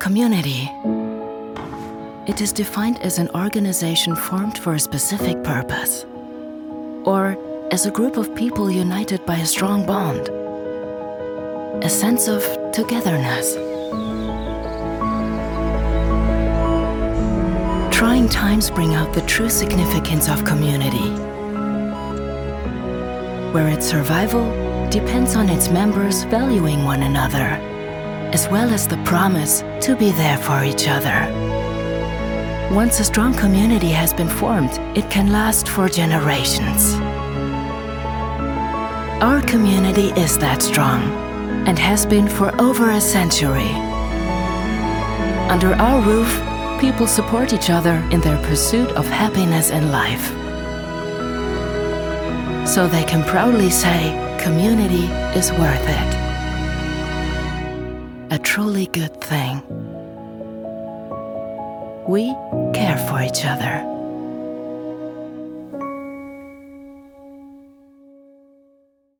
community. It is defined as an organization formed for a specific purpose, or as a group of people united by a strong bond, a sense of togetherness. Trying times bring out the true significance of community, where its survival depends on its members valuing one another, as well as the promise to be there for each other. Once a strong community has been formed, it can last for generations. Our community is that strong and has been for over a century. Under our roof, people support each other in their pursuit of happiness in life. So they can proudly say, community is worth it. A truly good thing. We care for each other.